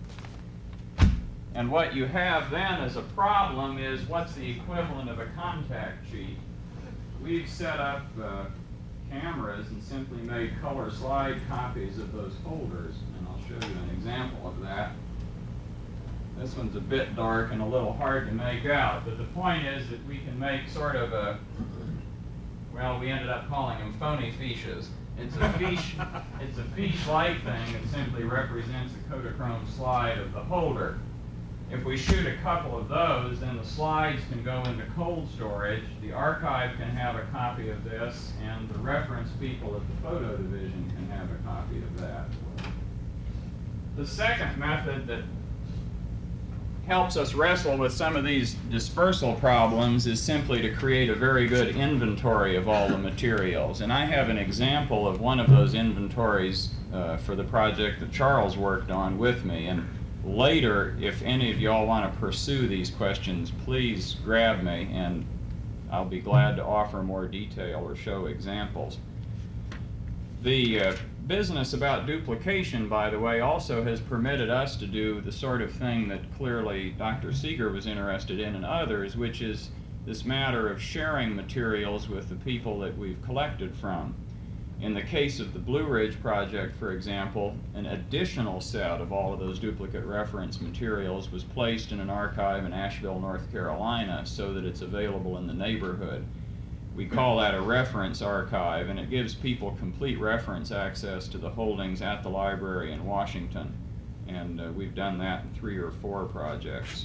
And what you have then as a problem is what's the equivalent of a contact sheet. We've set up cameras and simply made color slide copies of those holders, and I'll show you an example of that. This one's a bit dark and a little hard to make out, but the point is that we can make sort of a, well, we ended up calling them phony fiches. It's a fiche-like thing that simply represents a Kodachrome slide of the holder. If we shoot a couple of those, then the slides can go into cold storage, the archive can have a copy of this, and the reference people at the photo division can have a copy of that. The second method that helps us wrestle with some of these dispersal problems is simply to create a very good inventory of all the materials. And I have an example of one of those inventories for the project that Charles worked on with me. And later, if any of y'all want to pursue these questions, please grab me and I'll be glad to offer more detail or show examples. The business about duplication, by the way, also has permitted us to do the sort of thing that clearly Dr. Seeger was interested in and others, which is this matter of sharing materials with the people that we've collected from. In the case of the Blue Ridge Project, for example, an additional set of all of those duplicate reference materials was placed in an archive in Asheville, North Carolina, so that it's available in the neighborhood. We call that a reference archive, and it gives people complete reference access to the holdings at the library in Washington. And we've done that in 3 or 4 projects.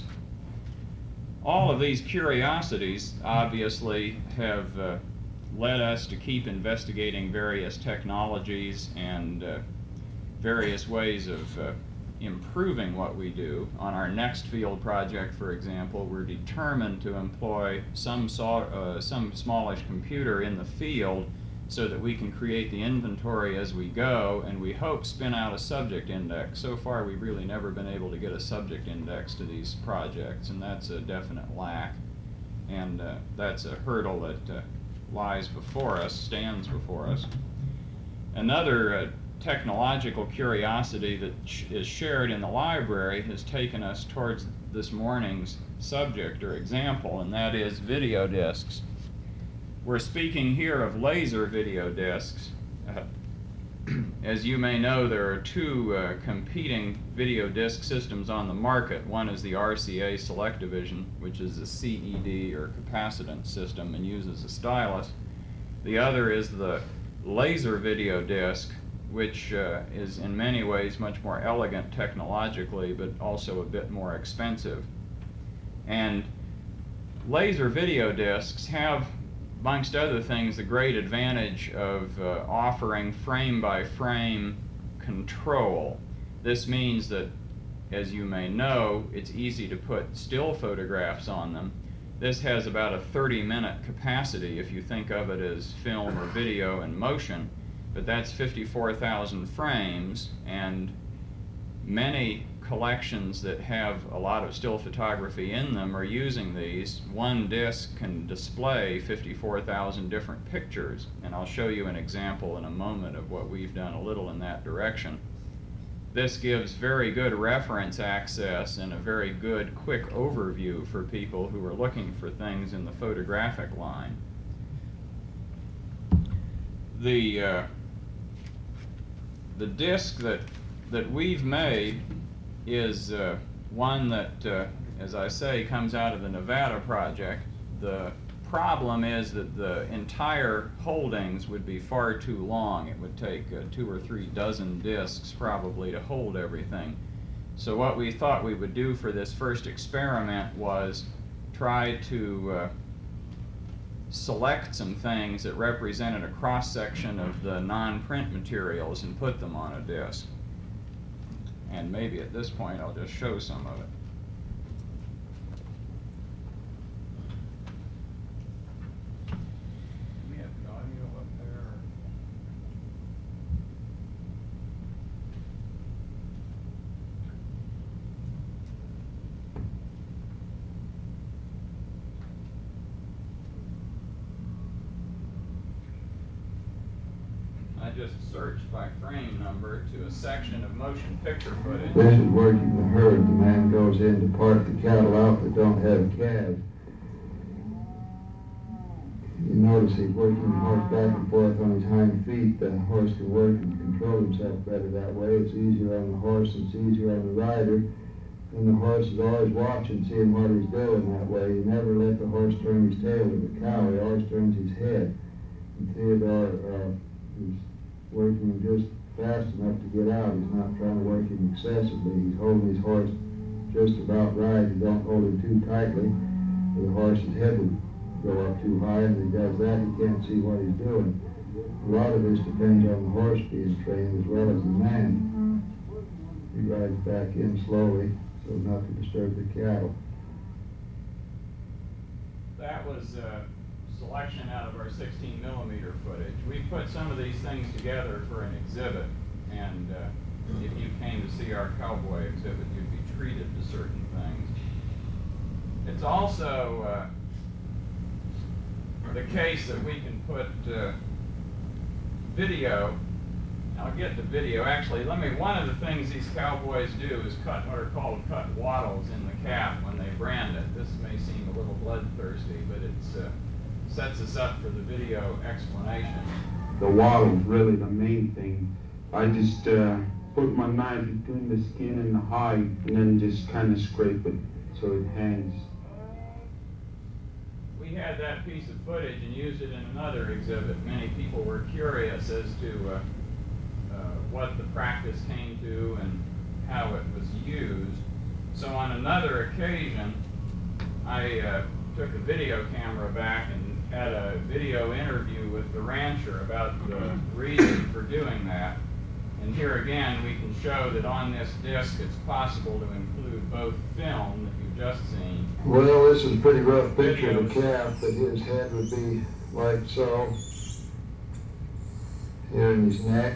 All of these curiosities obviously have led us to keep investigating various technologies and various ways of improving what we do. On our next field project, for example, we're determined to employ some smallish computer in the field so that we can create the inventory as we go, and we hope spin out a subject index. So far, we've really never been able to get a subject index to these projects, and that's a definite lack. And that's a hurdle that lies before us, stands before us. Another technological curiosity that is shared in the library has taken us towards this morning's subject or example, and that is video discs. We're speaking here of laser video discs. As you may know, there are 2 competing video disc systems on the market. One is the RCA Selectivision, which is a CED or capacitance system and uses a stylus. The other is the laser video disc, which is in many ways much more elegant technologically, but also a bit more expensive. And laser video discs have, amongst other things, the great advantage of offering frame-by-frame control. This means that, as you may know, it's easy to put still photographs on them. This has about a 30-minute capacity if you think of it as film or video in motion. But that's 54,000 frames, and many collections that have a lot of still photography in them are using these. One disc can display 54,000 different pictures, and I'll show you an example in a moment of what we've done a little in that direction. This gives very good reference access and a very good quick overview for people who are looking for things in the photographic line. The disc that we've made is one that, as I say, comes out of the Nevada project. The problem is that the entire holdings would be far too long. It would take 2 or 3 dozen discs probably to hold everything. So what we thought we would do for this first experiment was try to select some things that represented a cross-section of the non-print materials and put them on a disc. And maybe at this point I'll just show some of it. Do we have the audio up there? I just searched by frame number to a section of motion picture footage. This is working the herd. The man goes in to part the cattle out that don't have calves. You notice he's working the horse back and forth on his hind feet. The horse can work and control himself better that way. It's easier on the horse, it's easier on the rider. And the horse is always watching, seeing what he's doing that way. He never let the horse turn his tail to the cow. He always turns his head. And Theodore is working just fast enough to get out. He's not trying to work him excessively. He's holding his horse just about right. He don't hold him too tightly, or the horse's head will go up too high, and if he does that, he can't see what he's doing. A lot of this depends on the horse being trained as well as the man. He rides back in slowly, so not to disturb the cattle. That was a selection out of our 16mm footage. We put some of these things together for an exhibit, and if you came to see our cowboy exhibit, you'd be treated to certain things. It's also the case that we can put video. I'll get to video. Actually, one of the things these cowboys do is cut what are called cut wattles in the calf when they brand it. This may seem a little bloodthirsty, but it sets us up for the video explanation. The wattle's really the main thing. I just put my knife between the skin and the hide and then just kind of scrape it so it hangs. We had that piece of footage and used it in another exhibit. Many people were curious as to what the practice came to and how it was used. So on another occasion, I took a video camera back and had a video interview with the rancher about the reason for doing that. And here again, we can show that on this disc, it's possible to include both film that you've just seen. Well, this is a pretty rough picture of the calf, but his head would be like so. Here in his neck.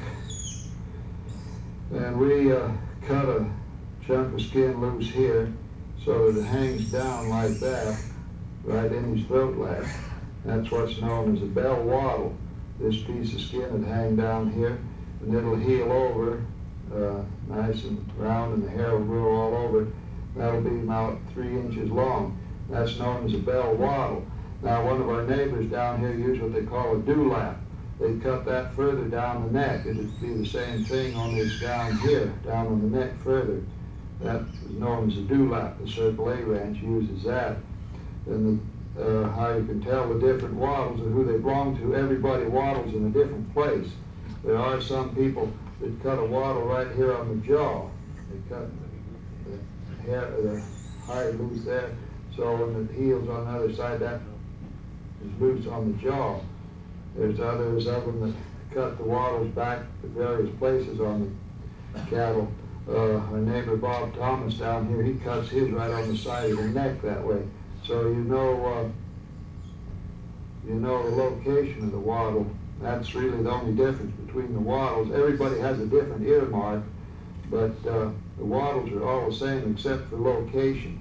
And we cut a chunk of skin loose here so that it hangs down like that, right in his throat lap. That's what's known as a bell wattle. This piece of skin would hang down here, and it'll heal over nice and round, and the hair will grow all over it. That'll be about 3 inches long. That's known as a bell wattle. Now, one of our neighbors down here used what they call a dewlap. They cut that further down the neck. It'd be the same thing, only it's down here, down on the neck further. That is known as a dewlap. The Circle A Ranch uses that. And how you can tell the different wattles and who they belong to, everybody wattles in a different place. There are some people that cut a wattle right here on the jaw. They cut the hair, the hide loose there, so when it heals on the other side, that is loose on the jaw. There's others of them that cut the wattles back to various places on the cattle. Our neighbor Bob Thomas down here, he cuts his right on the side of the neck that way. So you know the location of the wattle. That's really the only difference between the wattles. Everybody has a different earmark, but the wattles are all the same except for location.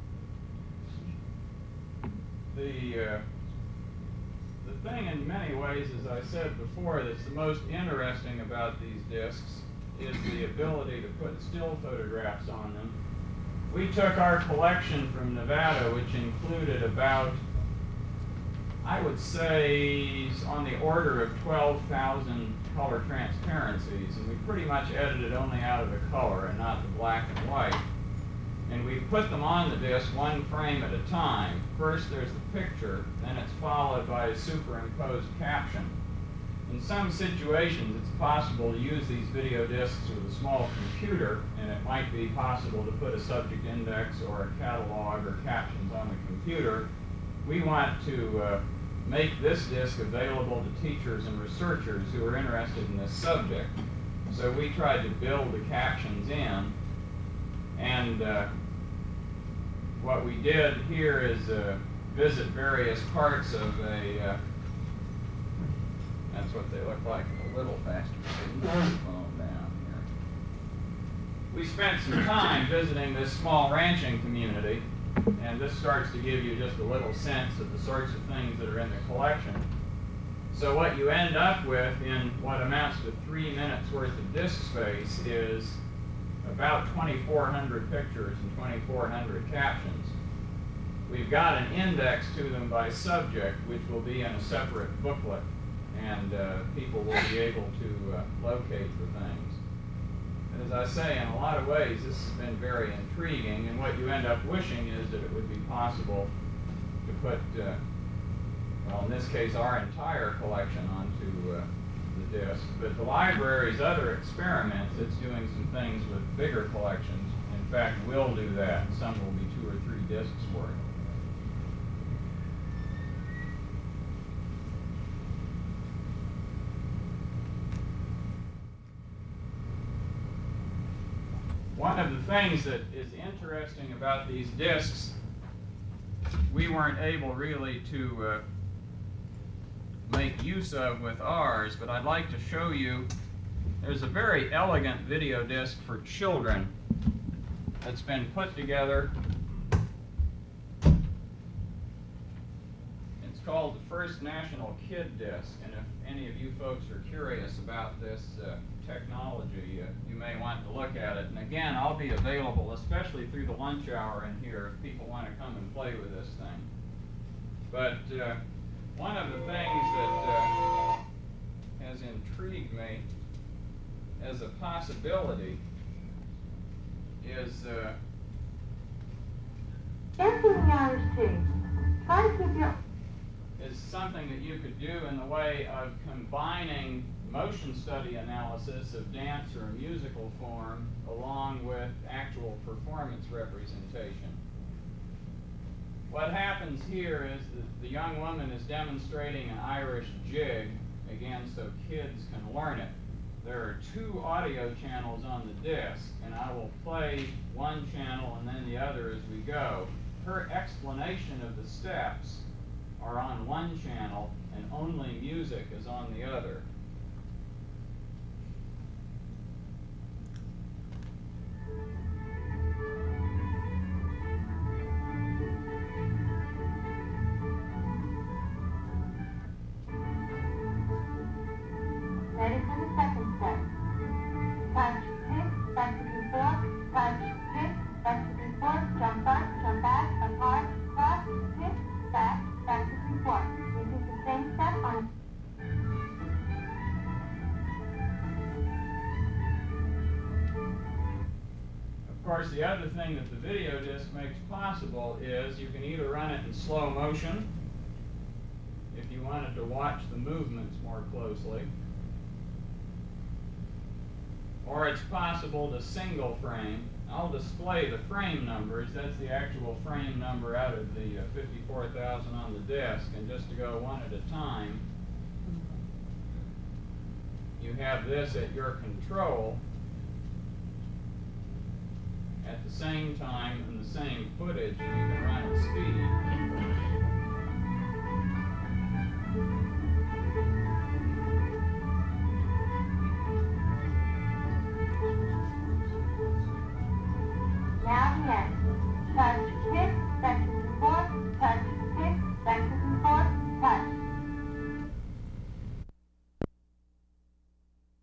The thing in many ways, as I said before, that's the most interesting about these discs is the ability to put still photographs on them. We took our collection from Nevada, which included about, I would say, on the order of 12,000 color transparencies, and we pretty much edited only out of the color and not the black and white. And we put them on the disc one frame at a time. First there's the picture, then it's followed by a superimposed caption. In some situations, it's possible to use these video discs with a small computer, and it might be possible to put a subject index or a catalog or captions on the computer. We want to make this disc available to teachers and researchers who are interested in this subject. So we tried to build the captions in, and what we did here is visit various parts of a, that's what they look like a little faster. Phone down here. We spent some time visiting this small ranching community, and this starts to give you just a little sense of the sorts of things that are in the collection. So what you end up with in what amounts to 3 minutes worth of disk space is about 2,400 pictures and 2,400 captions. We've got an index to them by subject, which will be in a separate booklet, and people will be able to locate the things. As I say, in a lot of ways, this has been very intriguing, and what you end up wishing is that it would be possible to put, well, in this case, our entire collection onto the disc. But the library's other experiments, it's doing some things with bigger collections. In fact, we'll do that, and some will be 2 or 3 discs worth. One of the things that is interesting about these discs, we weren't able really to make use of with ours, but I'd like to show you. There's a very elegant video disc for children that's been put together. It's called the First National Kid Disc, and if any of you folks are curious about this technology, you may want to look at it. And again, I'll be available, especially through the lunch hour in here, if people want to come and play with this thing. But one of the things that has intrigued me as a possibility is something that you could do in the way of combining motion study analysis of dance or a musical form along with actual performance representation. What happens here is that the young woman is demonstrating an Irish jig, again, so kids can learn it. There are 2 audio channels on the disc, and I will play one channel and then the other as we go. Her explanation of the steps are on one channel, and only music is on the other. Ready for the second step. Touch, hit, back to before, touch, hit, back to before, jump back, apart, cross, hit, back to before. Repeat the same step on. Of course, the other thing that the video disc makes possible is you can either run it in slow motion if you wanted to watch the movements more closely, or it's possible to single frame. I'll display the frame numbers. That's the actual frame number out of the 54,000 on the disc. And just to go one at a time, you have this at your control at the same time in the same footage, and you can run at speed. Now the end.